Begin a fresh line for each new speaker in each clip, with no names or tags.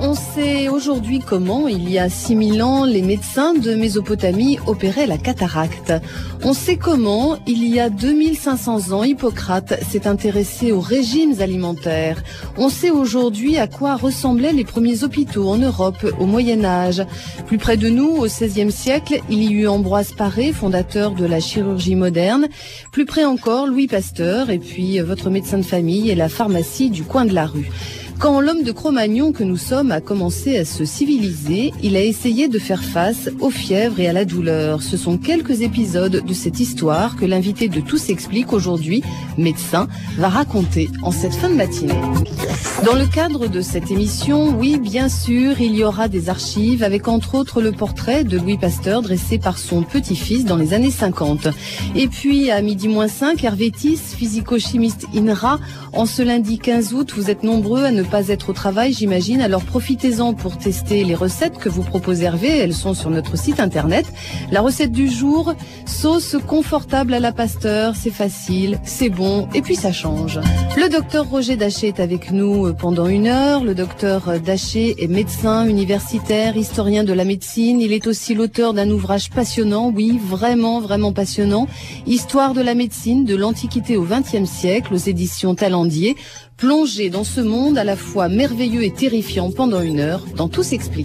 On sait aujourd'hui comment, il y a 6000 ans, les médecins de Mésopotamie opéraient la cataracte. On sait comment, il y a 2500 ans, Hippocrate s'est intéressé aux régimes alimentaires. On sait aujourd'hui à quoi ressemblaient les premiers hôpitaux en Europe au Moyen-Âge. Plus près de nous, au XVIe siècle, il y eut Ambroise Paré, fondateur de la chirurgie moderne. Plus près encore, Louis Pasteur, et puis votre médecin de famille et la pharmacie du coin de la rue. Quand l'homme de Cro-Magnon que nous sommes a commencé à se civiliser, il a essayé de faire face aux fièvres et à la douleur. Ce sont quelques épisodes de cette histoire que l'invité de Tout s'explique aujourd'hui, médecin, va raconter en cette fin de matinée. Dans le cadre de cette émission, oui, bien sûr, il y aura des archives avec entre autres le portrait de Louis Pasteur dressé par son petit-fils dans les années 50. Et puis à 12:05, Hervé Tisse, physico-chimiste INRA. En ce lundi 15 août, vous êtes nombreux à ne pas être au travail, j'imagine. Alors profitez-en pour tester les recettes que vous propose Hervé. Elles sont sur notre site internet. La recette du jour, sauce confortable à la Pasteur. C'est facile, c'est bon et puis ça change. Le docteur Roger Daché est avec nous pendant 1 heure. Le docteur Daché est médecin universitaire, historien de la médecine. Il est aussi l'auteur d'un ouvrage passionnant, oui, vraiment, vraiment passionnant. Histoire de la médecine de l'Antiquité au XXe siècle aux éditions Talendier. Plongé dans ce monde à la fois merveilleux et terrifiant pendant 1 heure, dans Tout s'explique.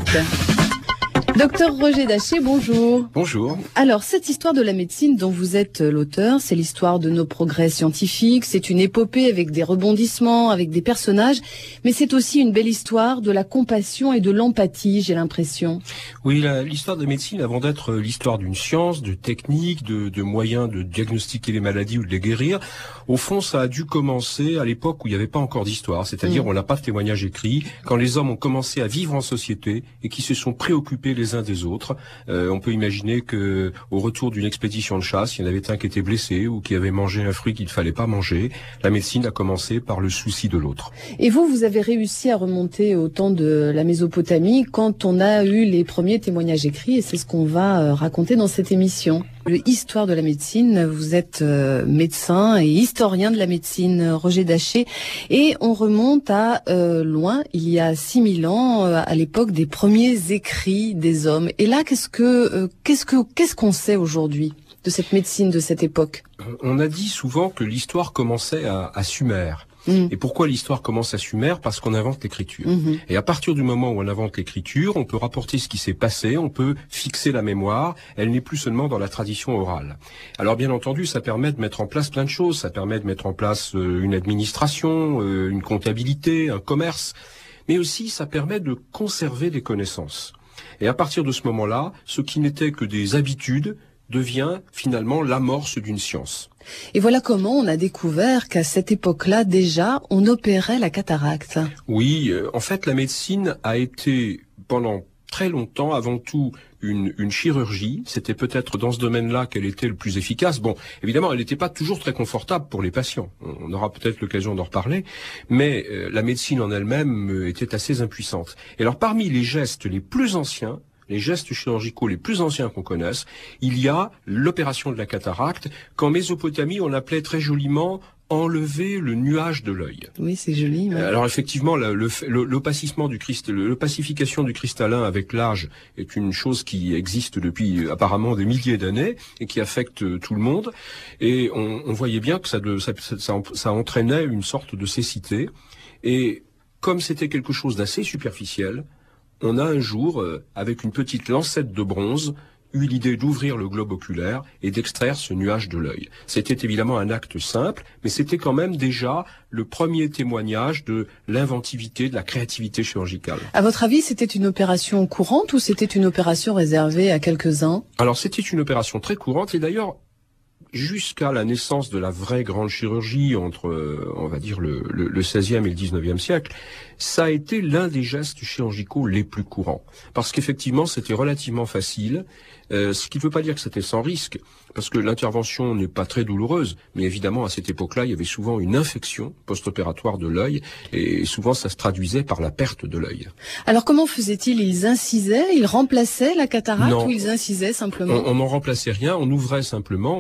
Docteur Roger Daché, bonjour.
Bonjour.
Alors, cette histoire de la médecine dont vous êtes l'auteur, c'est l'histoire de nos progrès scientifiques, c'est une épopée avec des rebondissements, avec des personnages, mais c'est aussi une belle histoire de la compassion et de l'empathie, j'ai l'impression.
Oui, l'histoire de la médecine, avant d'être l'histoire d'une science, de techniques, de moyens de diagnostiquer les maladies ou de les guérir, au fond, ça a dû commencer à l'époque où il n'y avait pas encore d'histoire, c'est-à-dire on n'a pas de témoignage écrit, quand les hommes ont commencé à vivre en société et qui se sont préoccupés les uns des autres. On peut imaginer que au retour d'une expédition de chasse, il y en avait un qui était blessé ou qui avait mangé un fruit qu'il ne fallait pas manger. La médecine a commencé par le souci de l'autre.
Et vous avez réussi à remonter au temps de la Mésopotamie quand on a eu les premiers témoignages écrits, et c'est ce qu'on va raconter dans cette émission. Histoire de la médecine, vous êtes médecin et historien de la médecine, Roger Daché, et on remonte à loin, il y a 6000 ans, à l'époque des premiers écrits des hommes. Et là, qu'est-ce qu'on sait aujourd'hui de cette médecine de cette époque?
On a dit souvent que l'histoire commençait à Sumer. Et pourquoi l'histoire commence à Sumer? Parce qu'on invente l'écriture. Et à partir du moment où on invente l'écriture, on peut rapporter ce qui s'est passé, on peut fixer la mémoire, elle n'est plus seulement dans la tradition orale. Alors bien entendu, ça permet de mettre en place plein de choses, ça permet de mettre en place une administration, une comptabilité, un commerce, mais aussi ça permet de conserver des connaissances. Et à partir de ce moment-là, ce qui n'était que des habitudes devient finalement l'amorce d'une science.
Et voilà comment on a découvert qu'à cette époque-là, déjà, on opérait la cataracte.
Oui, en fait, la médecine a été, pendant très longtemps, avant tout, une chirurgie. C'était peut-être dans ce domaine-là qu'elle était le plus efficace. Bon, évidemment, elle n'était pas toujours très confortable pour les patients. On aura peut-être l'occasion d'en reparler. Mais la médecine en elle-même était assez impuissante. Et alors, parmi les gestes les plus anciens, les gestes chirurgicaux les plus anciens qu'on connaisse, il y a l'opération de la cataracte, qu'en Mésopotamie, on appelait très joliment enlever le nuage de l'œil.
Oui, c'est joli. Ouais.
Alors effectivement, l'opacification du cristallin avec l'âge est une chose qui existe depuis apparemment des milliers d'années et qui affecte tout le monde. Et on voyait bien que ça entraînait une sorte de cécité. Et comme c'était quelque chose d'assez superficiel, on a un jour, avec une petite lancette de bronze, eu l'idée d'ouvrir le globe oculaire et d'extraire ce nuage de l'œil. C'était évidemment un acte simple, mais c'était quand même déjà le premier témoignage de l'inventivité, de la créativité chirurgicale.
À votre avis, c'était une opération courante ou c'était une opération réservée à quelques-uns?
Alors c'était une opération très courante et d'ailleurs, jusqu'à la naissance de la vraie grande chirurgie entre, on va dire, le XVIe et le XIXe siècle, ça a été l'un des gestes chirurgicaux les plus courants. Parce qu'effectivement, c'était relativement facile, ce qui ne veut pas dire que c'était sans risque, parce que l'intervention n'est pas très douloureuse, mais évidemment, à cette époque-là, il y avait souvent une infection post-opératoire de l'œil, et souvent, ça se traduisait par la perte de l'œil.
Alors, comment faisaient-ils? Ils incisaient, ils remplaçaient la cataracte
ou
ils incisaient simplement?
On n'en remplaçait rien, on ouvrait simplement, on expulsait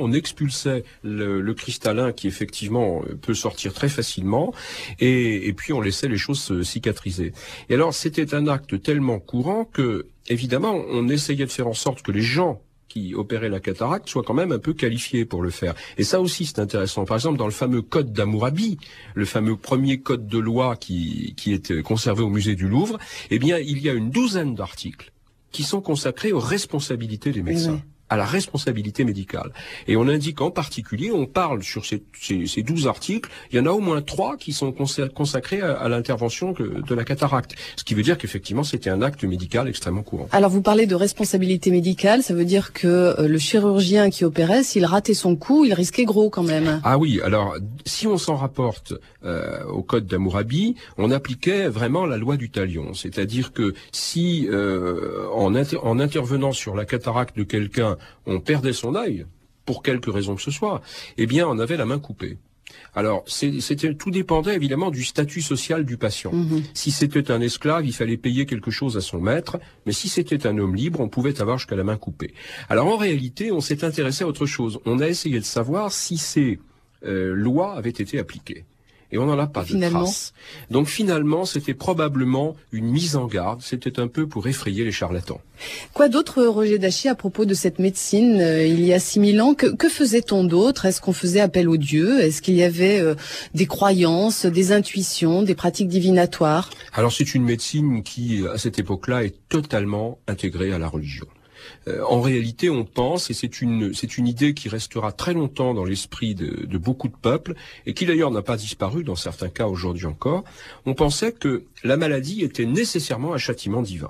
expulsait le cristallin qui effectivement peut sortir très facilement, et puis on laissait les choses cicatriser. Et alors c'était un acte tellement courant que, évidemment, on essayait de faire en sorte que les gens qui opéraient la cataracte soient quand même un peu qualifiés pour le faire. Et ça aussi, c'est intéressant. Par exemple, dans le fameux code d'Hammurabi, le fameux premier code de loi qui est conservé au musée du Louvre, eh bien, il y a une douzaine d'articles qui sont consacrés aux responsabilités des médecins. Oui. À la responsabilité médicale. Et on indique en particulier, on parle sur ces 12 articles, il y en a au moins 3 qui sont consacrés à l'intervention de la cataracte. Ce qui veut dire qu'effectivement, c'était un acte médical extrêmement courant.
Alors, vous parlez de responsabilité médicale, ça veut dire que le chirurgien qui opérait, s'il ratait son coup, il risquait gros quand même.
Ah oui, alors, si on s'en rapporte au code d'Hammurabi, on appliquait vraiment la loi du talion. C'est-à-dire que si, en intervenant sur la cataracte de quelqu'un, on perdait son œil, pour quelque raison que ce soit, eh bien, on avait la main coupée. Alors, tout dépendait évidemment du statut social du patient. Si c'était un esclave, il fallait payer quelque chose à son maître, mais si c'était un homme libre, on pouvait avoir jusqu'à la main coupée. Alors, en réalité, on s'est intéressé à autre chose. On a essayé de savoir si ces lois avaient été appliquées. Et on n'en a pas de traces. Donc finalement, c'était probablement une mise en garde. C'était un peu pour effrayer les charlatans.
Quoi d'autre, Roger Dachier, à propos de cette médecine il y a 6000 ans? Que faisait-on d'autre? Est-ce qu'on faisait appel aux dieux? Est-ce qu'il y avait des croyances, des intuitions, des pratiques divinatoires?
Alors c'est une médecine qui, à cette époque-là, est totalement intégrée à la religion. En réalité, on pense, et c'est une idée qui restera très longtemps dans l'esprit de beaucoup de peuples, et qui d'ailleurs n'a pas disparu dans certains cas aujourd'hui encore, on pensait que la maladie était nécessairement un châtiment divin,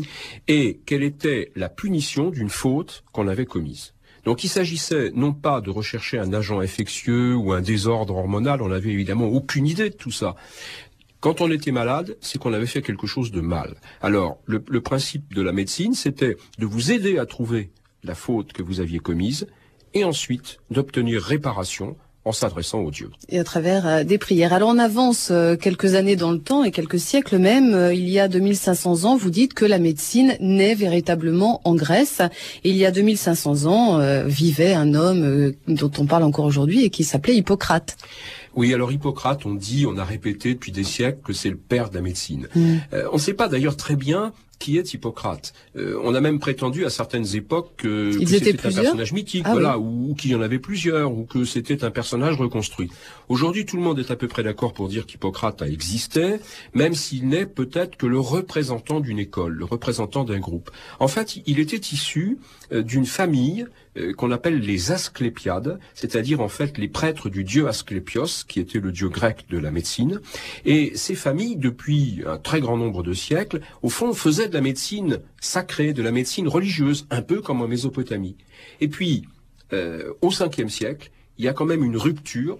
et qu'elle était la punition d'une faute qu'on avait commise. Donc il s'agissait non pas de rechercher un agent infectieux ou un désordre hormonal, on n'avait évidemment aucune idée de tout ça. Quand on était malade, c'est qu'on avait fait quelque chose de mal. Alors, le principe de la médecine, c'était de vous aider à trouver la faute que vous aviez commise et ensuite d'obtenir réparation en s'adressant aux dieux.
Et à travers des prières. Alors on avance quelques années dans le temps et quelques siècles même. Il y a 2500 ans, vous dites que la médecine naît véritablement en Grèce. Et il y a 2500 ans, vivait un homme dont on parle encore aujourd'hui et qui s'appelait Hippocrate.
Oui, alors Hippocrate, on a répété depuis des siècles que c'est le père de la médecine. On ne sait pas d'ailleurs très bien qui est Hippocrate. On a même prétendu à certaines époques que c'était un personnage mythique, ou qu'il y en avait plusieurs, ou que c'était un personnage reconstruit. Aujourd'hui, tout le monde est à peu près d'accord pour dire qu'Hippocrate a existé, même s'il n'est peut-être que le représentant d'une école, le représentant d'un groupe. En fait, il était issu d'une famille qu'on appelle les Asclépiades, c'est-à-dire en fait les prêtres du dieu Asclépios, qui était le dieu grec de la médecine. Et ces familles, depuis un très grand nombre de siècles, au fond, faisaient de la médecine sacrée, de la médecine religieuse, un peu comme en Mésopotamie. Et puis, au 5e siècle, il y a quand même une rupture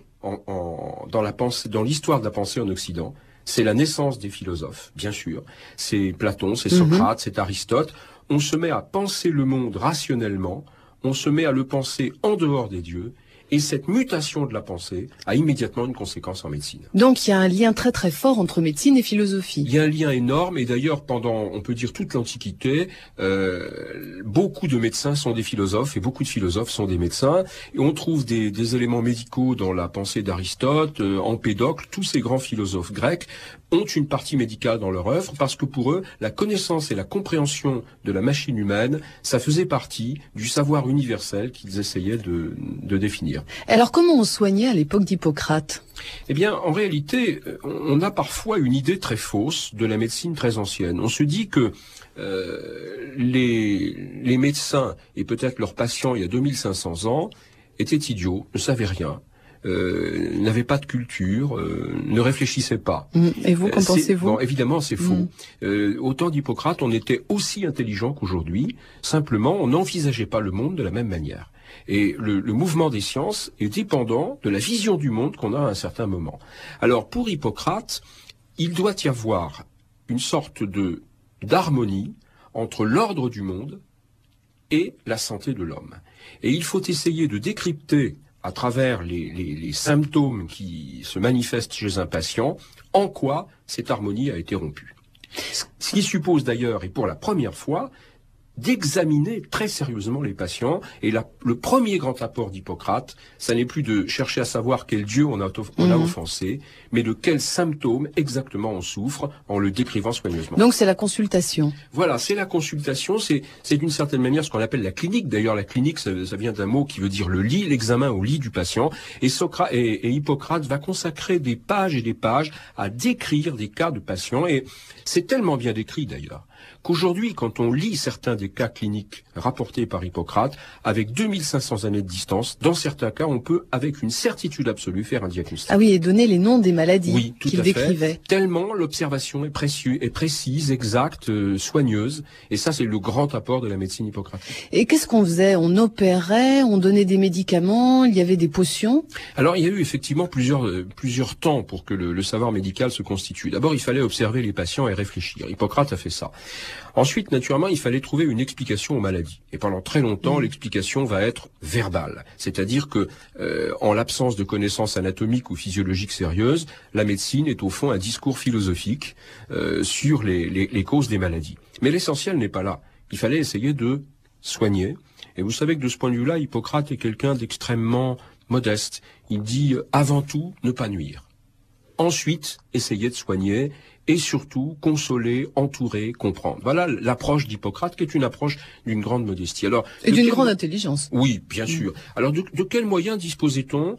dans l'histoire de la pensée en Occident. C'est la naissance des philosophes, bien sûr. C'est Platon, c'est Socrate, c'est Aristote. On se met à penser le monde rationnellement, on se met à le penser en dehors des dieux, et cette mutation de la pensée a immédiatement une conséquence en médecine.
Donc il y a un lien très très fort entre médecine et philosophie.
Il y a un lien énorme, et d'ailleurs pendant, on peut dire, toute l'Antiquité, beaucoup de médecins sont des philosophes, et beaucoup de philosophes sont des médecins, et on trouve des éléments médicaux dans la pensée d'Aristote, Empédocle. Tous ces grands philosophes grecs ont une partie médicale dans leur œuvre, parce que pour eux, la connaissance et la compréhension de la machine humaine, ça faisait partie du savoir universel qu'ils essayaient de définir.
Alors comment on soignait à l'époque d'Hippocrate?
Eh bien, en réalité, on a parfois une idée très fausse de la médecine très ancienne. On se dit que les médecins, et peut-être leurs patients il y a 2500 ans, étaient idiots, ne savaient rien. N'avaient pas de culture, ne réfléchissaient pas.
Et vous, qu'en pensez-vous?
Bon, évidemment, c'est faux. Au temps d'Hippocrate, on était aussi intelligent qu'aujourd'hui. Simplement, on n'envisageait pas le monde de la même manière. Et le mouvement des sciences est dépendant de la vision du monde qu'on a à un certain moment. Alors, pour Hippocrate, il doit y avoir une sorte d'harmonie entre l'ordre du monde et la santé de l'homme. Et il faut essayer de décrypter à travers les symptômes qui se manifestent chez un patient, en quoi cette harmonie a été rompue. Ce qui suppose d'ailleurs, et pour la première fois, d'examiner très sérieusement les patients. Et le premier grand apport d'Hippocrate, ça n'est plus de chercher à savoir quel dieu on a offensé, mais de quels symptômes exactement on souffre en le décrivant soigneusement.
Donc c'est la consultation.
Voilà, c'est la consultation, c'est d'une certaine manière ce qu'on appelle la clinique. D'ailleurs, la clinique, ça vient d'un mot qui veut dire le lit, l'examen au lit du patient. Et Hippocrate va consacrer des pages et des pages à décrire des cas de patients. Et c'est tellement bien décrit d'ailleurs, qu'aujourd'hui, quand on lit certains des cas cliniques rapportés par Hippocrate, avec 2500 années de distance, dans certains cas, on peut, avec une certitude absolue, faire un diagnostic.
Ah oui, et donner les noms des maladies
oui,
qu'il décrivait.
Tellement l'observation est précise, exacte, soigneuse. Et ça, c'est le grand apport de la médecine hippocratique.
Et qu'est-ce qu'on faisait? On opérait, on donnait des médicaments, il y avait des potions?
Alors, il y a eu effectivement plusieurs temps pour que le savoir médical se constitue. D'abord, il fallait observer les patients et réfléchir. Hippocrate a fait ça. Ensuite, naturellement, il fallait trouver une explication aux maladies. Et pendant très longtemps, l'explication va être verbale. C'est-à-dire que, en l'absence de connaissances anatomiques ou physiologiques sérieuses, la médecine est au fond un discours philosophique sur les causes des maladies. Mais l'essentiel n'est pas là. Il fallait essayer de soigner. Et vous savez que de ce point de vue-là, Hippocrate est quelqu'un d'extrêmement modeste. Il dit avant tout ne pas nuire. Ensuite, essayer de soigner et surtout consoler, entourer, comprendre. Voilà l'approche d'Hippocrate qui est une approche d'une grande modestie. Alors,
et d'une grande intelligence.
Oui, bien sûr. Alors de quels moyens disposait-on?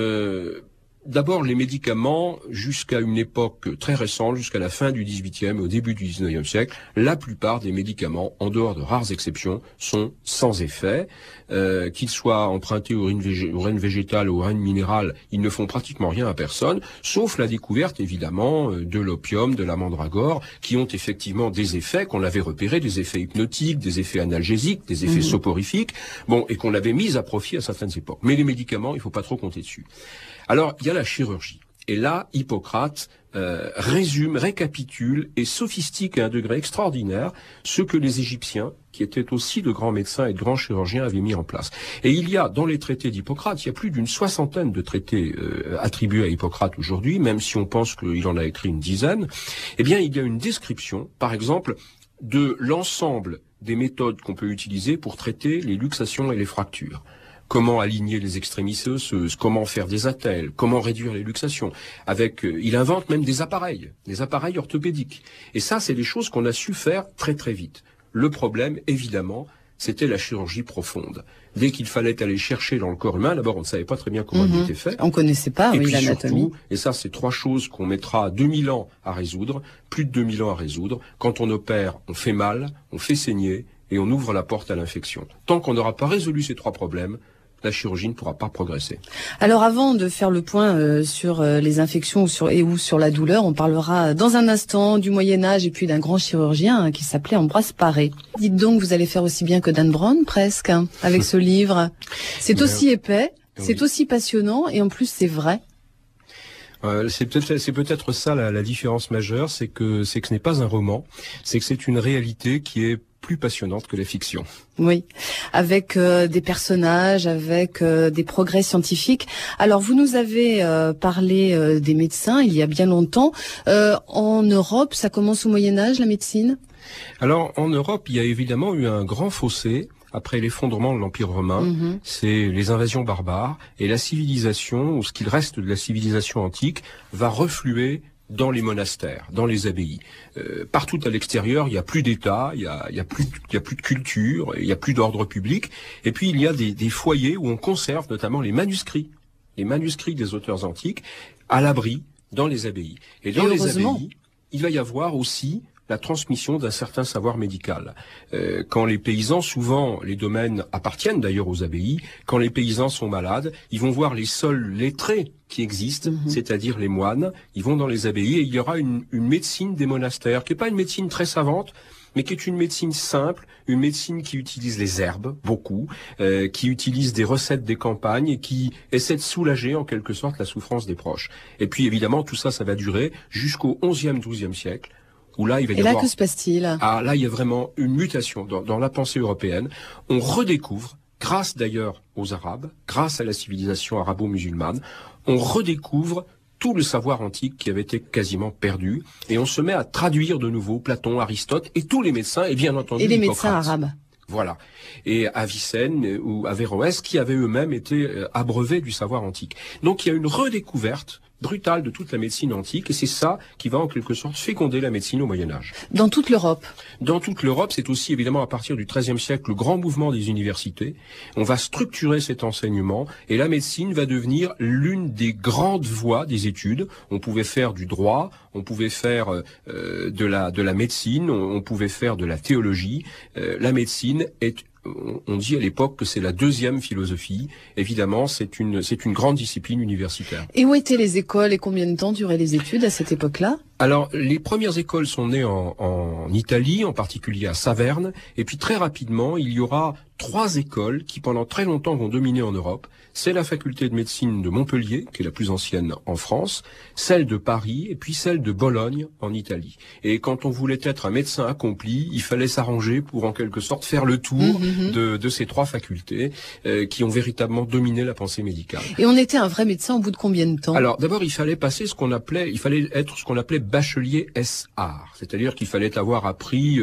D'abord, les médicaments, jusqu'à une époque très récente, jusqu'à la fin du XVIIIe et au début du XIXe siècle, la plupart des médicaments, en dehors de rares exceptions, sont sans effet. Qu'ils soient empruntés aux urines végétales ou aux urines minérales, ils ne font pratiquement rien à personne, sauf la découverte, évidemment, de l'opium, de la mandragore, qui ont effectivement des effets qu'on avait repérés, des effets hypnotiques, des effets analgésiques, des effets soporifiques, et qu'on avait mis à profit à certaines époques. Mais les médicaments, il faut pas trop compter dessus. Alors, il y a la chirurgie. Et là, Hippocrate résume, récapitule et sophistique à un degré extraordinaire ce que les Égyptiens, qui étaient aussi de grands médecins et de grands chirurgiens, avaient mis en place. Et il y a, dans les traités d'Hippocrate, il y a plus d'une soixantaine de traités attribués à Hippocrate aujourd'hui, même si on pense qu'il en a écrit une dizaine. Eh bien, il y a une description, par exemple, de l'ensemble des méthodes qu'on peut utiliser pour traiter les luxations et les fractures. Comment aligner les extrémités osseuses, comment faire des attelles, comment réduire les luxations. Il invente même des appareils orthopédiques. Et ça, c'est des choses qu'on a su faire très très vite. Le problème, évidemment, c'était la chirurgie profonde. Dès qu'il fallait aller chercher dans le corps humain, d'abord, on ne savait pas très bien comment il était fait.
On connaissait pas,
et puis
l'anatomie.
Surtout, et ça, c'est trois choses qu'on mettra 2000 ans à résoudre, plus de 2000 ans à résoudre. Quand on opère, on fait mal, on fait saigner et on ouvre la porte à l'infection. Tant qu'on n'aura pas résolu ces trois problèmes, la chirurgie ne pourra pas progresser.
Alors avant de faire le point sur les infections ou sur la douleur, on parlera dans un instant du Moyen-Âge et puis d'un grand chirurgien qui s'appelait Ambroise Paré. Dites donc, vous allez faire aussi bien que Dan Brown, presque, avec ce livre. C'est aussi épais, c'est aussi passionnant et en plus c'est vrai.
C'est peut-être ça la différence majeure, c'est que ce n'est pas un roman, c'est que c'est une réalité qui est plus passionnante que la fiction.
Oui, avec des personnages, avec des progrès scientifiques. Alors, vous nous avez parlé des médecins il y a bien longtemps. En Europe, ça commence au Moyen-Âge, la médecine?
Alors, en Europe, il y a évidemment eu un grand fossé. Après l'effondrement de l'Empire romain, c'est les invasions barbares et la civilisation, ou ce qu'il reste de la civilisation antique, va refluer dans les monastères, dans les abbayes. Partout à l'extérieur, il n'y a plus d'État, il y a plus de culture, il n'y a plus d'ordre public. Et puis il y a des foyers où on conserve notamment les manuscrits des auteurs antiques à l'abri dans les abbayes. Et dans les abbayes, il va y avoir aussi la transmission d'un certain savoir médical. Quand les paysans, souvent les domaines appartiennent d'ailleurs aux abbayes, quand les paysans sont malades, ils vont voir les seuls lettrés qui existent, c'est-à-dire les moines, ils vont dans les abbayes et il y aura une médecine des monastères, qui n'est pas une médecine très savante, mais qui est une médecine simple, une médecine qui utilise les herbes, beaucoup, qui utilise des recettes des campagnes et qui essaie de soulager en quelque sorte la souffrance des proches. Et puis évidemment, tout ça va durer jusqu'au XIe, XIIe siècle, où là, il va y avoir...
Et là, que se passe-t-il?
Là, il y a vraiment une mutation dans la pensée européenne. On redécouvre, grâce d'ailleurs aux Arabes, grâce à la civilisation arabo-musulmane, on redécouvre tout le savoir antique qui avait été quasiment perdu, et on se met à traduire de nouveau Platon, Aristote et tous les médecins, et bien entendu
et les
Hippocrate.
Médecins arabes.
Voilà. Et Avicenne ou Averroès, qui avaient eux-mêmes été abreuvés du savoir antique. Donc il y a une redécouverte brutale de toute la médecine antique, et c'est ça qui va en quelque sorte féconder la médecine au Moyen-Âge.
Dans toute l'Europe.
Dans toute l'Europe, c'est aussi évidemment à partir du XIIIe siècle le grand mouvement des universités. On va structurer cet enseignement, et la médecine va devenir l'une des grandes voies des études. On pouvait faire du droit, on pouvait faire de la médecine, on pouvait faire de la théologie. La médecine est, on dit à l'époque que c'est la deuxième philosophie. Évidemment, c'est une grande discipline universitaire.
Et où étaient les écoles et combien de temps duraient les études à cette époque-là?
Alors, les premières écoles sont nées en Italie, en particulier à Saverne, et puis très rapidement, il y aura 3 écoles qui pendant très longtemps vont dominer en Europe. C'est la faculté de médecine de Montpellier, qui est la plus ancienne en France, celle de Paris, et puis celle de Bologne en Italie. Et quand on voulait être un médecin accompli, il fallait s'arranger pour en quelque sorte faire le tour de ces 3 facultés qui ont véritablement dominé la pensée médicale.
Et on était un vrai médecin au bout de combien de temps?
Alors d'abord, il fallait passer il fallait être ce qu'on appelait bachelier S-Art, c'est-à-dire qu'il fallait avoir appris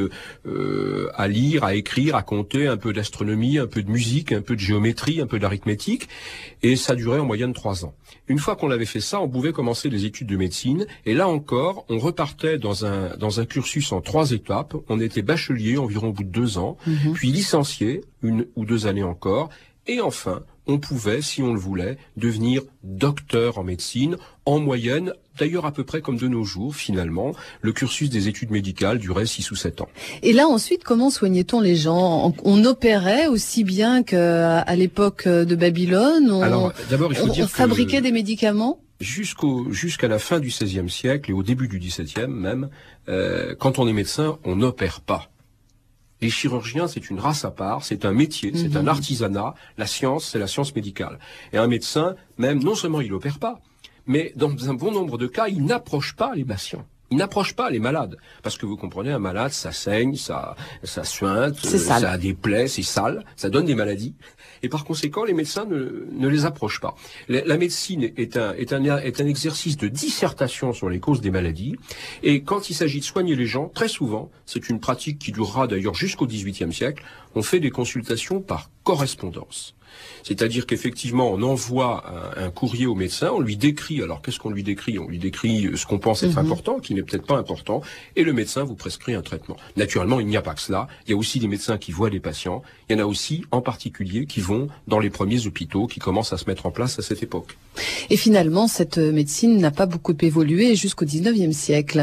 à lire, à écrire, à compter, un peu d'astronomie, un peu de musique, un peu de géométrie, un peu d'arithmétique, et ça durait en moyenne 3 ans. Une fois qu'on avait fait ça, on pouvait commencer les études de médecine, et là encore, on repartait dans un cursus en 3 étapes. On était bachelier environ au bout de 2 ans, puis licencié 1 ou 2 années encore, et enfin, on pouvait, si on le voulait, devenir docteur en médecine, en moyenne, d'ailleurs à peu près comme de nos jours, finalement. Le cursus des études médicales durait 6 ou 7 ans.
Et là, ensuite, comment soignait-on les gens? On opérait aussi bien qu'à l'époque de Babylone?
Alors, d'abord, il faut dire
on fabriquait des médicaments?
Jusqu'à la fin du XVIe siècle et au début du XVIIe même, quand on est médecin, on n'opère pas. Les chirurgiens, c'est une race à part, c'est un métier, c'est un artisanat. La science, c'est la science médicale. Et un médecin, même, non seulement il n'opère pas, mais dans un bon nombre de cas, il n'approche pas les patients. Il n'approche pas les malades. Parce que vous comprenez, un malade, ça saigne, ça suinte, ça a des plaies, c'est sale, ça donne des maladies. Et par conséquent, les médecins ne les approchent pas. La médecine est un exercice de dissertation sur les causes des maladies. Et quand il s'agit de soigner les gens, très souvent, c'est une pratique qui durera d'ailleurs jusqu'au XVIIIe siècle, on fait des consultations par correspondance. C'est-à-dire qu'effectivement, on envoie un courrier au médecin, on lui décrit, alors qu'est-ce qu'on lui décrit? On lui décrit ce qu'on pense être important, qui n'est peut-être pas important, et le médecin vous prescrit un traitement. Naturellement, il n'y a pas que cela. Il y a aussi des médecins qui voient des patients. Il y en a aussi, en particulier, qui vont dans les premiers hôpitaux qui commencent à se mettre en place à cette époque.
Et finalement, cette médecine n'a pas beaucoup évolué jusqu'au XIXe siècle.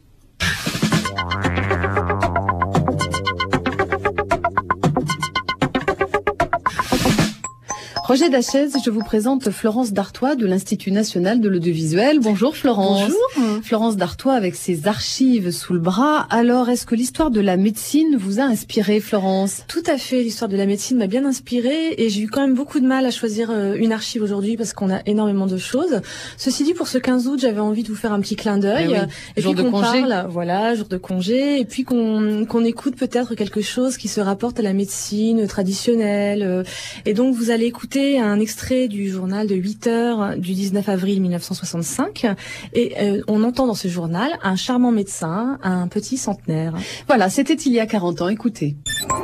Roger Dachèze, je vous présente Florence Dartois de l'Institut national de l'audiovisuel. Bonjour Florence.
Bonjour.
Florence Dartois avec ses archives sous le bras. Alors, est-ce que l'histoire de la médecine vous a inspiré, Florence?
Tout à fait, l'histoire de la médecine m'a bien inspirée et j'ai eu quand même beaucoup de mal à choisir une archive aujourd'hui parce qu'on a énormément de choses. Ceci dit, pour ce 15 août, j'avais envie de vous faire un petit clin d'œil. Et
jour
puis
de
qu'on
congé.
parle, voilà, jour de congé, et puis qu'on écoute peut-être quelque chose qui se rapporte à la médecine traditionnelle. Et donc, vous allez écouter un extrait du journal de 8 heures du 19 avril 1965 et on entend dans ce journal un charmant médecin, un petit centenaire.
Voilà, c'était il y a 40 ans, écoutez.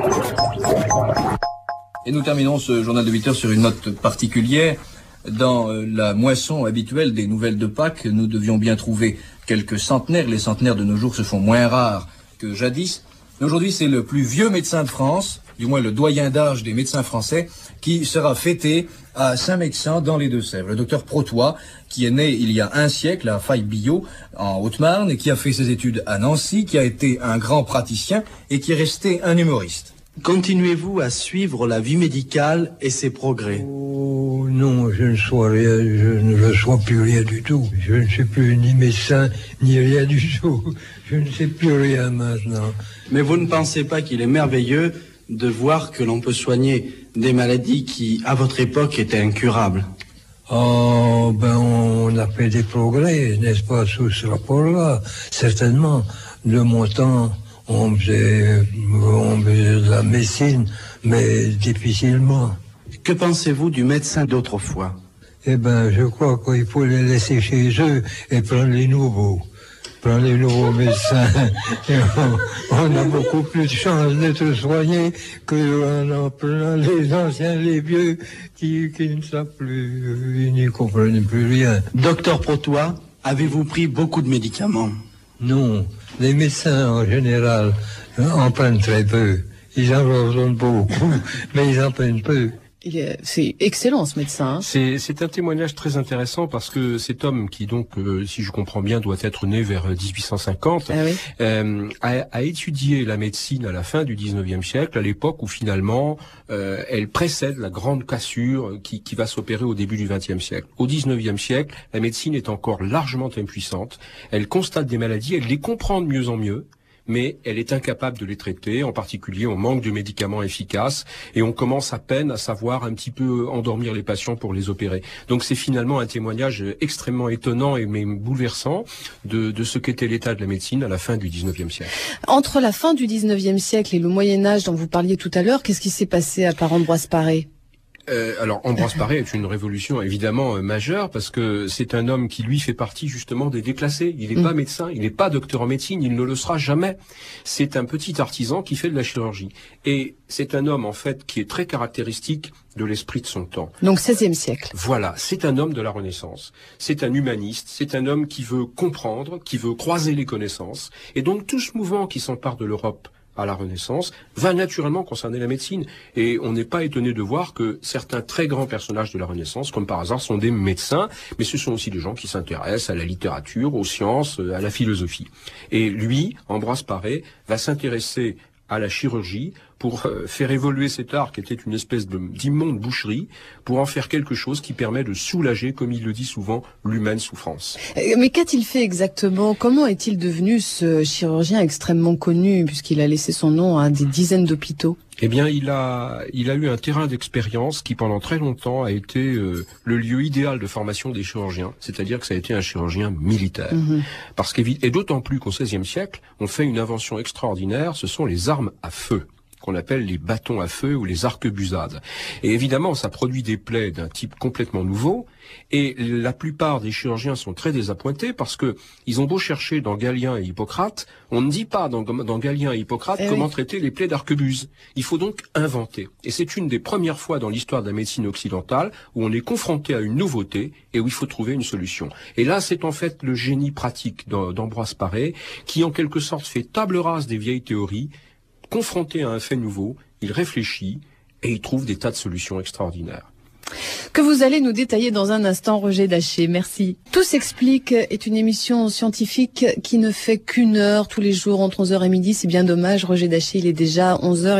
Et nous terminons ce journal de 8 heures sur une note particulière. Dans la moisson habituelle des nouvelles de Pâques, nous devions bien trouver quelques centenaires. Les centenaires de nos jours se font moins rares que jadis. Aujourd'hui, c'est le plus vieux médecin de France, du moins le doyen d'âge des médecins français, qui sera fêté à Saint-Mexan dans les Deux-Sèvres. Le docteur Protois, qui est né il y a un siècle à Faille-Billot, en Haute-Marne, et qui a fait ses études à Nancy, qui a été un grand praticien et qui est resté un humoriste.
Continuez-vous à suivre la vie médicale et ses progrès?
Oh non, je ne reçois plus rien du tout. Je ne suis plus ni médecin, ni rien du tout. Je ne sais plus rien maintenant.
Mais vous ne pensez pas qu'il est merveilleux de voir que l'on peut soigner des maladies qui, à votre époque, étaient incurables?
Oh, on a fait des progrès, n'est-ce pas, sous ce rapport-là, certainement. De mon temps, on faisait de la médecine, mais difficilement.
Que pensez-vous du médecin d'autrefois?
Je crois qu'il faut les laisser chez eux et prendre les nouveaux. prend les nouveaux médecins, on a beaucoup plus de chances d'être soigné qu'en prenant les anciens, les vieux, qui ne savent plus, ils n'y comprennent plus rien.
Docteur Protois, avez-vous pris beaucoup de médicaments? Non,
les médecins en général en prennent très peu. Ils en donnent beaucoup, mais ils en prennent peu.
C'est excellent ce médecin. Hein.
C'est un témoignage très intéressant parce que cet homme qui donc, si je comprends bien, doit être né vers 1850, a étudié la médecine à la fin du 19e siècle, à l'époque où finalement elle précède la grande cassure qui va s'opérer au début du 20e siècle. Au 19e siècle, la médecine est encore largement impuissante. Elle constate des maladies, elle les comprend de mieux en mieux, mais elle est incapable de les traiter. En particulier, on manque de médicaments efficaces et on commence à peine à savoir un petit peu endormir les patients pour les opérer. Donc c'est finalement un témoignage extrêmement étonnant et même bouleversant de ce qu'était l'état de la médecine à la fin du 19e siècle.
Entre la fin du 19e siècle et le Moyen-Âge dont vous parliez tout à l'heure, qu'est-ce qui s'est passé à part Ambroise Paré ?
Alors Ambroise Paré est une révolution évidemment majeure parce que c'est un homme qui lui fait partie justement des déclassés. Il n'est pas médecin, il n'est pas docteur en médecine, il ne le sera jamais. C'est un petit artisan qui fait de la chirurgie. Et c'est un homme en fait qui est très caractéristique de l'esprit de son temps.
Donc 16e siècle.
Voilà, c'est un homme de la Renaissance. C'est un humaniste, c'est un homme qui veut comprendre, qui veut croiser les connaissances. Et donc tout ce mouvement qui s'empare de l'Europe à la Renaissance, va naturellement concerner la médecine. Et on n'est pas étonné de voir que certains très grands personnages de la Renaissance, comme par hasard, sont des médecins, mais ce sont aussi des gens qui s'intéressent à la littérature, aux sciences, à la philosophie. Et lui, Ambroise Paré, va s'intéresser à la chirurgie pour faire évoluer cet art qui était une espèce d'immonde boucherie, pour en faire quelque chose qui permet de soulager, comme il le dit souvent, l'humaine souffrance.
Mais qu'a-t-il fait exactement? Comment est-il devenu ce chirurgien extrêmement connu, puisqu'il a laissé son nom à des dizaines d'hôpitaux?
Eh bien, il a eu un terrain d'expérience qui, pendant très longtemps, a été le lieu idéal de formation des chirurgiens. C'est-à-dire que ça a été un chirurgien militaire. Parce et d'autant plus qu'au XVIe siècle, on fait une invention extraordinaire, ce sont les armes à feu, qu'on appelle les bâtons à feu ou les arquebusades. Et évidemment, ça produit des plaies d'un type complètement nouveau, et la plupart des chirurgiens sont très désappointés parce que ils ont beau chercher dans Galien et Hippocrate, on ne dit pas dans Galien et Hippocrate comment traiter les plaies d'arquebuse. Il faut donc inventer. Et c'est une des premières fois dans l'histoire de la médecine occidentale où on est confronté à une nouveauté et où il faut trouver une solution. Et là, c'est en fait le génie pratique d'Ambroise Paré qui, en quelque sorte, fait table rase des vieilles théories. Confronté à un fait nouveau, il réfléchit et il trouve des tas de solutions extraordinaires.
Que vous allez nous détailler dans un instant, Roger Daché. Merci. Tout s'explique est une émission scientifique qui ne fait qu'une heure tous les jours entre 11h et midi. C'est bien dommage. Roger Daché, il est déjà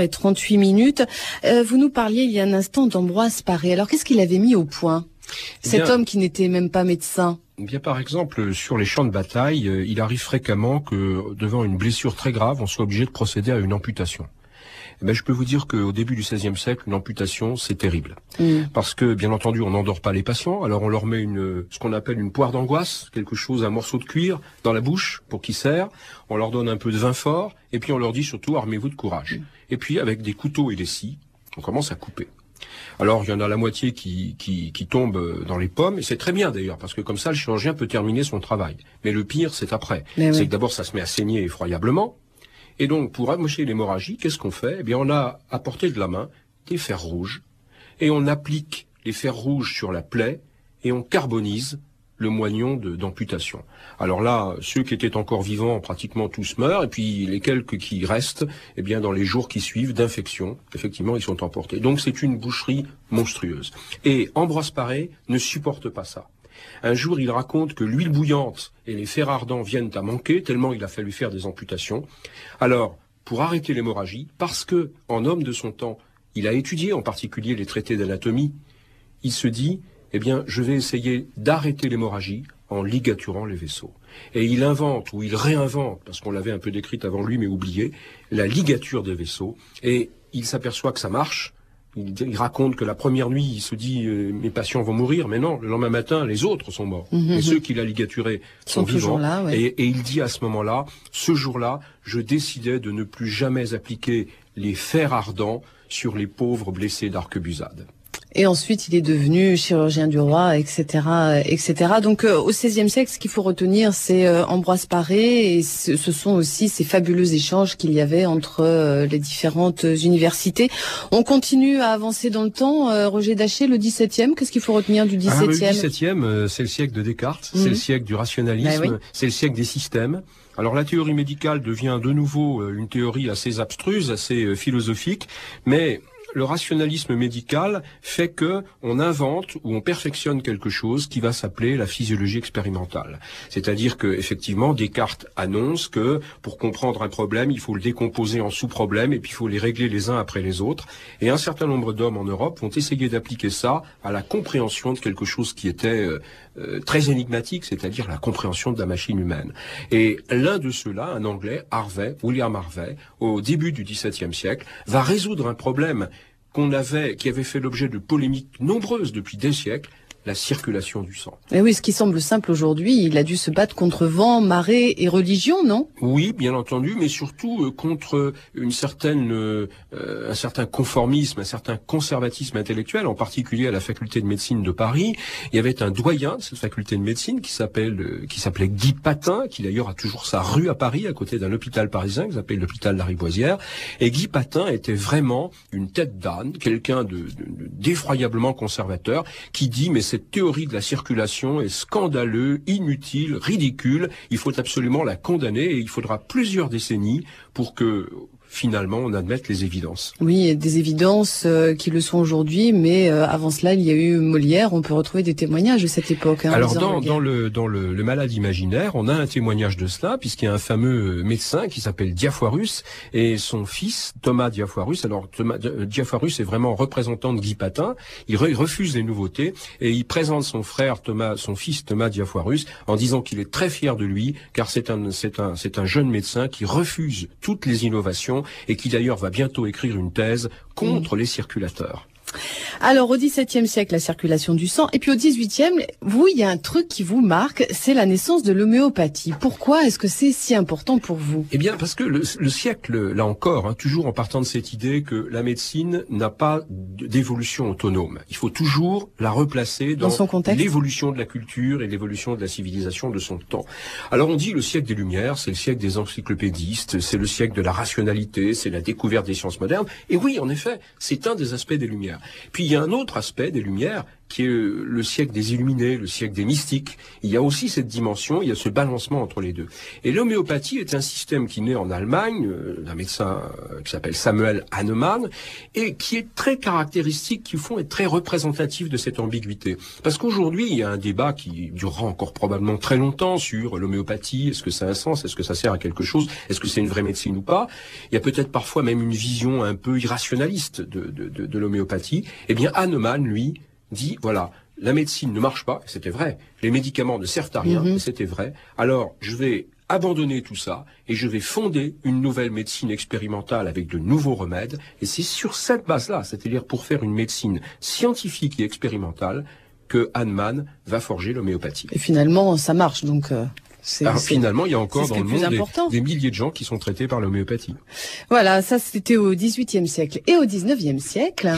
11h38. Vous nous parliez il y a un instant d'Ambroise Paré. Alors qu'est-ce qu'il avait mis au point, cet homme qui n'était même pas médecin?
Bien, par exemple, sur les champs de bataille, il arrive fréquemment que, devant une blessure très grave, on soit obligé de procéder à une amputation. Eh ben, je peux vous dire qu'au début du XVIe siècle, une amputation, c'est terrible. Parce que, bien entendu, on n'endort pas les patients, alors on leur met ce qu'on appelle une poire d'angoisse, un morceau de cuir dans la bouche pour qu'ils serrent, on leur donne un peu de vin fort, et puis on leur dit surtout, armez-vous de courage. Et puis, avec des couteaux et des scies, on commence à couper. Alors, il y en a la moitié qui tombe dans les pommes, et c'est très bien d'ailleurs, parce que comme ça, le chirurgien peut terminer son travail. Mais le pire, c'est après. C'est que d'abord, ça se met à saigner effroyablement. Et donc, pour amocher l'hémorragie, qu'est-ce qu'on fait? Eh bien, on a à portée de la main des fers rouges, et on applique les fers rouges sur la plaie, et on carbonise le moignon d'amputation. Alors là, ceux qui étaient encore vivants, pratiquement tous meurent, et puis les quelques qui restent, eh bien, dans les jours qui suivent d'infection, effectivement, ils sont emportés. Donc c'est une boucherie monstrueuse. Et Ambroise Paré ne supporte pas ça. Un jour, il raconte que l'huile bouillante et les fers ardents viennent à manquer, tellement il a fallu faire des amputations. Alors, pour arrêter l'hémorragie, parce que, en homme de son temps, il a étudié en particulier les traités d'anatomie, il se dit, eh bien, je vais essayer d'arrêter l'hémorragie en ligaturant les vaisseaux. Et il invente, ou il réinvente, parce qu'on l'avait un peu décrite avant lui, mais oublié, la ligature des vaisseaux. Et il s'aperçoit que ça marche. Il raconte que la première nuit, il se dit mes patients vont mourir, mais non, le lendemain matin, les autres sont morts. Et ceux qui l'a ligaturé sont vivants.
Là,
et il dit à ce moment-là, ce jour-là, je décidais de ne plus jamais appliquer les fers ardents sur les pauvres blessés d'arquebusade.
Et ensuite, il est devenu chirurgien du roi, etc., etc. Donc, au XVIe siècle, ce qu'il faut retenir, c'est Ambroise Paré, et ce sont aussi ces fabuleux échanges qu'il y avait entre les différentes universités. On continue à avancer dans le temps. Roger Daché, le XVIIe, qu'est-ce qu'il faut retenir du XVIIe?
Le XVIIe, c'est le siècle de Descartes, c'est le siècle du rationalisme, c'est le siècle des systèmes. Alors la théorie médicale devient de nouveau une théorie assez abstruse, assez philosophique, mais le rationalisme médical fait que on invente ou on perfectionne quelque chose qui va s'appeler la physiologie expérimentale. C'est-à-dire que effectivement Descartes annonce que pour comprendre un problème, il faut le décomposer en sous-problèmes et puis il faut les régler les uns après les autres. Et un certain nombre d'hommes en Europe vont essayer d'appliquer ça à la compréhension de quelque chose qui était très énigmatique, c'est-à-dire la compréhension de la machine humaine. Et l'un de ceux-là, un Anglais, William Harvey, au début du XVIIe siècle, va résoudre un problème qui avait fait l'objet de polémiques nombreuses depuis des siècles, la circulation du sang.
Et oui, ce qui semble simple aujourd'hui, il a dû se battre contre vent, marée et religion, non?
Oui, bien entendu, mais surtout contre un certain conformisme, un certain conservatisme intellectuel, en particulier à la faculté de médecine de Paris. Il y avait un doyen de cette faculté de médecine qui s'appelait Guy Patin, qui d'ailleurs a toujours sa rue à Paris, à côté d'un hôpital parisien qui s'appelle l'hôpital Lariboisière. Et Guy Patin était vraiment une tête d'âne, quelqu'un d'effroyablement conservateur, qui dit mais cette théorie de la circulation est scandaleuse, inutile, ridicule. Il faut absolument la condamner et il faudra plusieurs décennies pour que finalement on admette les évidences.
Oui, des évidences qui le sont aujourd'hui, mais avant cela, il y a eu Molière. On peut retrouver des témoignages de cette époque.
Alors dans le Malade imaginaire, on a un témoignage de cela, puisqu'il y a un fameux médecin qui s'appelle Diafoirus et son fils Thomas Diafoirus. Alors Diafoirus est vraiment représentant de Guy Patin. Il refuse les nouveautés et il présente son fils Thomas Diafoirus en disant qu'il est très fier de lui, car c'est un jeune médecin qui refuse toutes les innovations et qui d'ailleurs va bientôt écrire une thèse contre les circulateurs.
Alors, au XVIIe siècle, la circulation du sang. Et puis au XVIIIe, il y a un truc qui vous marque, c'est la naissance de l'homéopathie. Pourquoi est-ce que c'est si important pour vous?
Eh bien, parce que le siècle, là encore, toujours en partant de cette idée que la médecine n'a pas d'évolution autonome. Il faut toujours la replacer dans
son contexte,
l'évolution de la culture et l'évolution de la civilisation de son temps. Alors on dit le siècle des Lumières, c'est le siècle des encyclopédistes, c'est le siècle de la rationalité, c'est la découverte des sciences modernes. Et oui, en effet, c'est un des aspects des Lumières. Puis il y a un autre aspect des Lumières qui est le siècle des Illuminés, le siècle des mystiques. Il y a aussi cette dimension, il y a ce balancement entre les deux. Et l'homéopathie est un système qui naît en Allemagne, d'un médecin qui s'appelle Samuel Hahnemann, et qui est très caractéristique, qui au fond est très représentatif de cette ambiguïté. Parce qu'aujourd'hui, il y a un débat qui durera encore probablement très longtemps sur l'homéopathie. Est-ce que ça a un sens? Est-ce que ça sert à quelque chose? Est-ce que c'est une vraie médecine ou pas? Il y a peut-être parfois même une vision un peu irrationaliste de l'homéopathie. Eh bien, Hahnemann, lui, dit, voilà, la médecine ne marche pas, c'était vrai, les médicaments ne servent à rien, c'était vrai, alors je vais abandonner tout ça et je vais fonder une nouvelle médecine expérimentale avec de nouveaux remèdes, et c'est sur cette base-là, c'est-à-dire pour faire une médecine scientifique et expérimentale, que Hahnemann va forger l'homéopathie.
Et finalement, ça marche, donc...
Finalement, il y a encore dans le monde des milliers de gens qui sont traités par l'homéopathie.
Voilà, ça c'était au XVIIIe siècle. Et au XIXe siècle...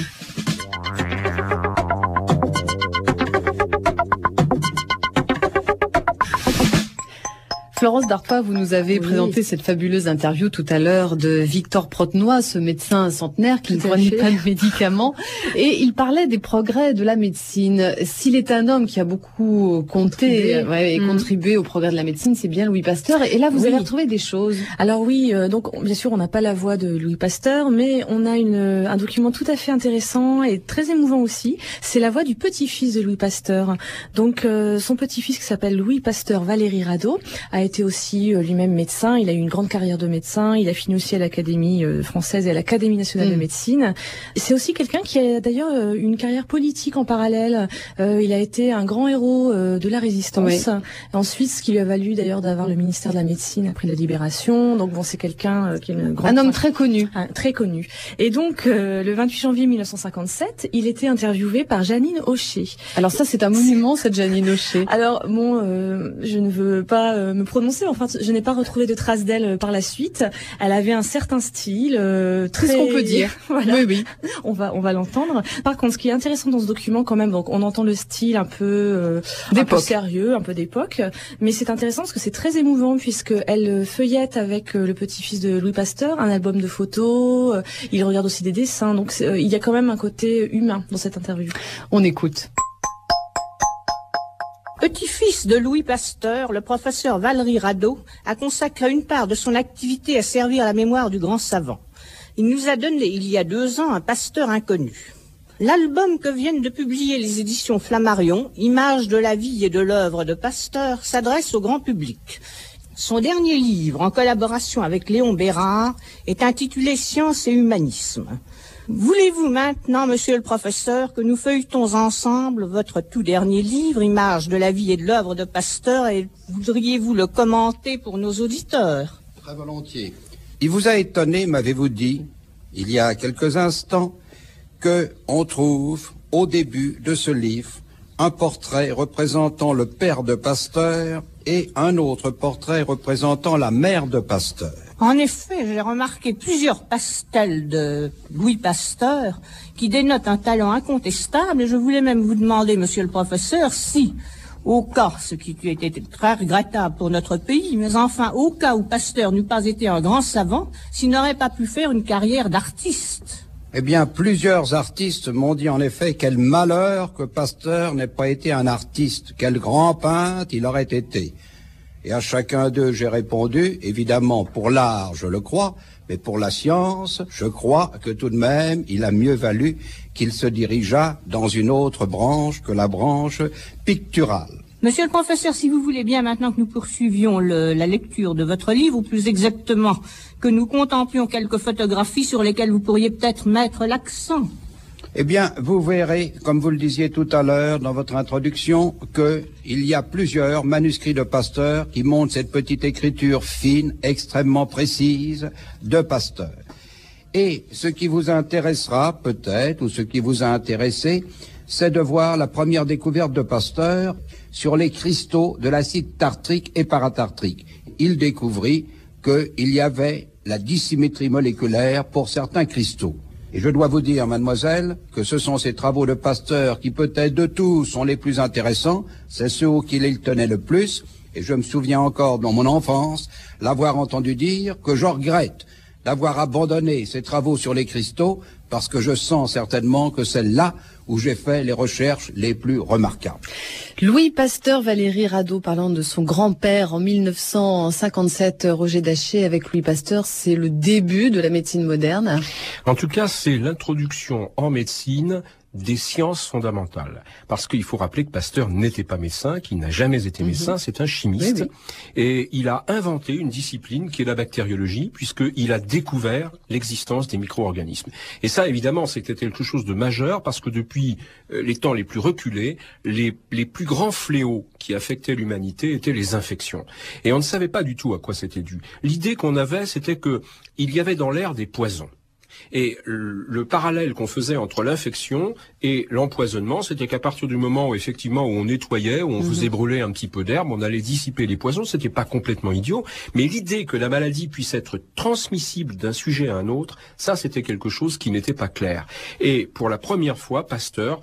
Florence Darpa, vous nous avez présenté cette fabuleuse interview tout à l'heure de Victor Protenoy, ce médecin centenaire qui ne prenait pas de médicaments. Et il parlait des progrès de la médecine. S'il est un homme qui a beaucoup compté et contribué au progrès de la médecine, c'est bien Louis Pasteur. Et là, vous avez retrouvé des choses.
Alors oui, donc bien sûr, on n'a pas la voix de Louis Pasteur, mais on a un document tout à fait intéressant et très émouvant aussi. C'est la voix du petit-fils de Louis Pasteur. Donc son petit-fils qui s'appelle Louis Pasteur Valéry Rado a été aussi lui-même médecin. Il a eu une grande carrière de médecin. Il a fini aussi à l'Académie française et à l'Académie nationale de médecine. C'est aussi quelqu'un qui a d'ailleurs une carrière politique en parallèle. Il a été un grand héros de la résistance. Ensuite, ce qui lui a valu d'ailleurs d'avoir le ministère de la Médecine après la Libération. Donc bon, c'est quelqu'un qui est un
homme très connu.
Très connu. Et donc, le 28 janvier 1957, il était interviewé par Janine Hocher.
Alors ça, c'est un monument, cette Janine Hocher.
Alors bon, je ne veux pas me prononcer prononcer. Enfin, je n'ai pas retrouvé de traces d'elle par la suite. Elle avait un certain style, très...
C'est ce qu'on peut dire.
Voilà.
Oui.
On va l'entendre. Par contre, ce qui est intéressant dans ce document, quand même, donc on entend le style un peu sérieux, un peu d'époque, mais c'est intéressant parce que c'est très émouvant puisque elle feuillette avec le petit-fils de Louis Pasteur un album de photos. Il regarde aussi des dessins. Donc il y a quand même un côté humain dans cette interview.
On écoute.
Petit-fils de Louis Pasteur, le professeur Valéry Radeau a consacré une part de son activité à servir la mémoire du grand savant. Il nous a donné, il y a 2 ans, un Pasteur inconnu. L'album que viennent de publier les éditions Flammarion, Images de la vie et de l'œuvre de Pasteur, s'adresse au grand public. Son dernier livre, en collaboration avec Léon Bérard, est intitulé Science et humanisme. Voulez-vous maintenant, monsieur le professeur, que nous feuilletons ensemble votre tout dernier livre, Images de la vie et de l'œuvre de Pasteur, et voudriez-vous le commenter pour nos auditeurs?
Très volontiers. Il vous a étonné, m'avez-vous dit, il y a quelques instants, que on trouve au début de ce livre un portrait représentant le père de Pasteur et un autre portrait représentant la mère de Pasteur.
En effet, j'ai remarqué plusieurs pastels de Louis Pasteur qui dénotent un talent incontestable et je voulais même vous demander, monsieur le professeur, si, au cas, ce qui eût été très regrettable pour notre pays, mais enfin, au cas où Pasteur n'eût pas été un grand savant, s'il n'aurait pas pu faire une carrière d'artiste.
Eh bien, plusieurs artistes m'ont dit en effet quel malheur que Pasteur n'ait pas été un artiste, quel grand peintre il aurait été. Et à chacun d'eux, j'ai répondu, évidemment, pour l'art, je le crois, mais pour la science, je crois que tout de même, il a mieux valu qu'il se dirigeât dans une autre branche que la branche picturale.
Monsieur le professeur, si vous voulez bien maintenant que nous poursuivions la lecture de votre livre, ou plus exactement, que nous contemplions quelques photographies sur lesquelles vous pourriez peut-être mettre l'accent.
Eh bien, vous verrez, comme vous le disiez tout à l'heure dans votre introduction, qu'il y a plusieurs manuscrits de Pasteur qui montrent cette petite écriture fine, extrêmement précise de Pasteur. Et ce qui vous intéressera peut-être, ou ce qui vous a intéressé, c'est de voir la première découverte de Pasteur sur les cristaux de l'acide tartrique et paratartrique. Il découvrit qu'il y avait la dissymétrie moléculaire pour certains cristaux. Et je dois vous dire, mademoiselle, que ce sont ces travaux de Pasteur qui peut-être de tous sont les plus intéressants, c'est ceux auxquels il tenait le plus, et je me souviens encore dans mon enfance l'avoir entendu dire que je regrette d'avoir abandonné ces travaux sur les cristaux parce que je sens certainement que c'est là où j'ai fait les recherches les plus remarquables.
Louis Pasteur, Valéry Radeau, parlant de son grand-père en 1957, Roger Daché, avec Louis Pasteur, c'est le début de la médecine moderne.
En tout cas, c'est l'introduction en médecine des sciences fondamentales. Parce qu'il faut rappeler que Pasteur n'était pas médecin, qu'il n'a jamais été médecin, c'est un chimiste. Oui. Et il a inventé une discipline qui est la bactériologie, puisqu'il a découvert l'existence des micro-organismes. Et ça, évidemment, c'était quelque chose de majeur, parce que depuis les temps les plus reculés, les plus grands fléaux qui affectaient l'humanité étaient les infections. Et on ne savait pas du tout à quoi c'était dû. L'idée qu'on avait, c'était que il y avait dans l'air des poisons. Et le parallèle qu'on faisait entre l'infection et l'empoisonnement, c'était qu'à partir du moment où effectivement où on nettoyait, où on faisait brûler un petit peu d'herbe, on allait dissiper les poisons. C'était pas complètement idiot, mais l'idée que la maladie puisse être transmissible d'un sujet à un autre, ça c'était quelque chose qui n'était pas clair. Et pour la première fois, Pasteur,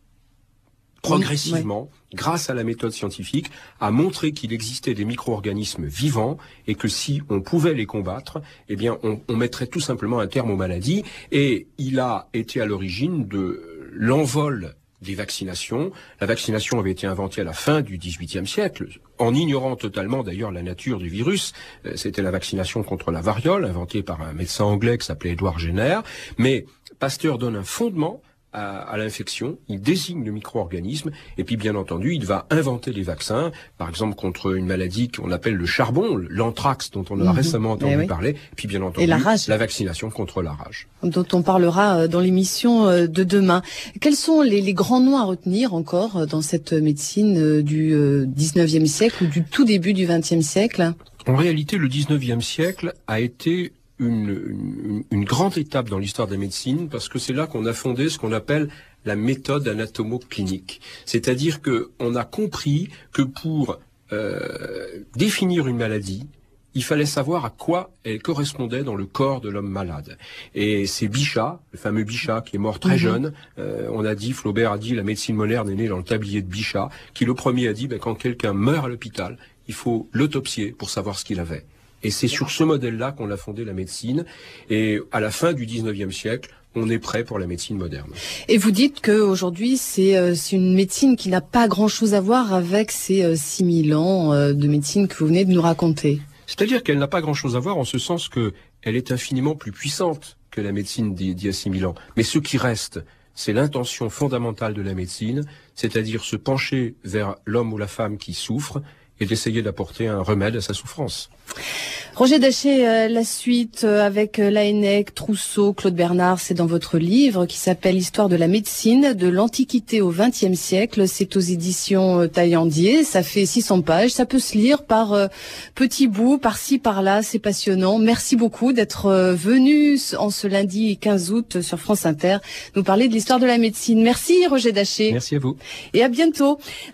progressivement, grâce à la méthode scientifique, a montré qu'il existait des micro-organismes vivants et que si on pouvait les combattre, eh bien, on mettrait tout simplement un terme aux maladies. Et il a été à l'origine de l'envol des vaccinations. La vaccination avait été inventée à la fin du XVIIIe siècle, en ignorant totalement d'ailleurs la nature du virus. C'était la vaccination contre la variole, inventée par un médecin anglais qui s'appelait Édouard Jenner. Mais Pasteur donne un fondement à l'infection, il désigne le micro-organisme, et puis bien entendu, il va inventer les vaccins, par exemple contre une maladie qu'on appelle le charbon, l'anthrax dont on a récemment entendu parler, et puis bien entendu, la vaccination contre la rage.
Dont on parlera dans l'émission de demain. Quels sont les grands noms à retenir encore dans cette médecine du 19e siècle ou du tout début du 20e siècle?
En réalité, le 19e siècle a été une grande étape dans l'histoire de la médecine parce que c'est là qu'on a fondé ce qu'on appelle la méthode anatomo-clinique. C'est-à-dire que on a compris que pour définir une maladie, il fallait savoir à quoi elle correspondait dans le corps de l'homme malade. Et c'est Bichat, le fameux Bichat qui est mort très jeune, Flaubert a dit, la médecine moderne est née dans le tablier de Bichat, qui le premier a dit, quand quelqu'un meurt à l'hôpital, il faut l'autopsier pour savoir ce qu'il avait. Et c'est sur ce modèle-là qu'on a fondé la médecine. Et à la fin du 19e siècle, on est prêt pour la médecine moderne.
Et vous dites qu'aujourd'hui, c'est une médecine qui n'a pas grand-chose à voir avec ces 6000 ans de médecine que vous venez de nous raconter.
C'est-à-dire qu'elle n'a pas grand-chose à voir en ce sens qu'elle est infiniment plus puissante que la médecine d'il y a 6000 ans. Mais ce qui reste, c'est l'intention fondamentale de la médecine, c'est-à-dire se pencher vers l'homme ou la femme qui souffre et d'essayer d'apporter un remède à sa souffrance.
Roger Daché, la suite avec Laennec, Trousseau, Claude Bernard, c'est dans votre livre qui s'appelle Histoire de la médecine, de l'Antiquité au XXe siècle. C'est aux éditions Taillandier. Ça fait 600 pages. Ça peut se lire par petits bouts, par-ci, par-là. C'est passionnant. Merci beaucoup d'être venu en ce lundi 15 août sur France Inter nous parler de l'histoire de la médecine. Merci Roger Daché.
Merci à vous.
Et à bientôt.